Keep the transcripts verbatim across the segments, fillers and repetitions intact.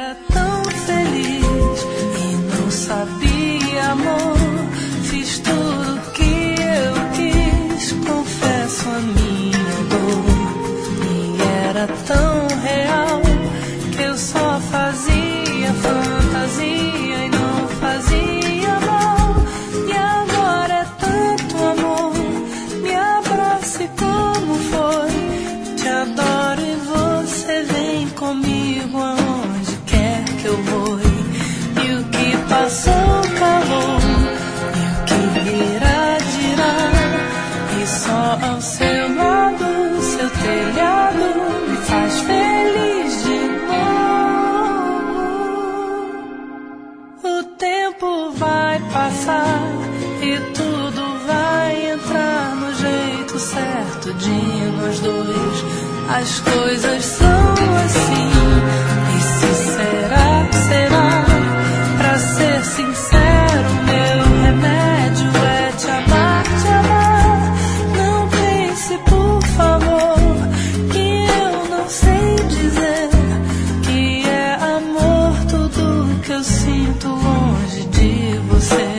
era tão feliz e não sabia, amor. Fiz tudo que eu quis, confesso a minha dor. E era tão real que eu só fazia fantasia e não fazia mal. E agora é tanto amor, me abrace como foi. Te adoro e você vem comigo aonde quer que eu vou. E o que passou, calou, e o que virá, dirá. E só ao seu lado, seu telhado me faz feliz de novo. O tempo vai passar e tudo vai entrar no jeito certo de nós dois. As coisas são assim, e se será, será. Pra ser sincero, meu remédio é te amar, te amar. Não pense, por favor, que eu não sei dizer que é amor tudo que eu sinto longe de você.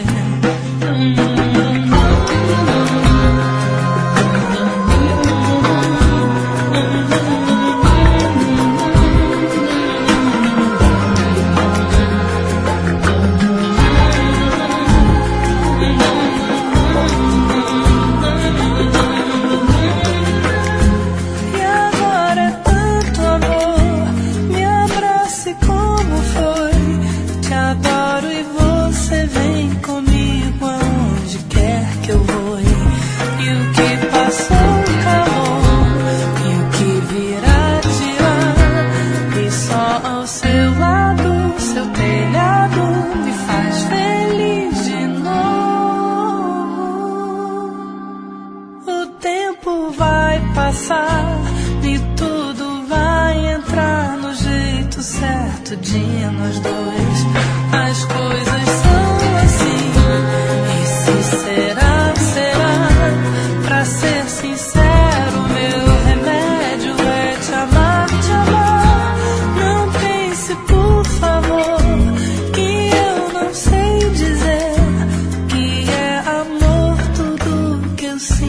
E tudo vai entrar no jeito certo de nós dois. As coisas são assim, e se será, será. Pra ser sincero, meu remédio é te amar, te amar. Não pense, por favor, que eu não sei dizer que é amor tudo que eu sinto.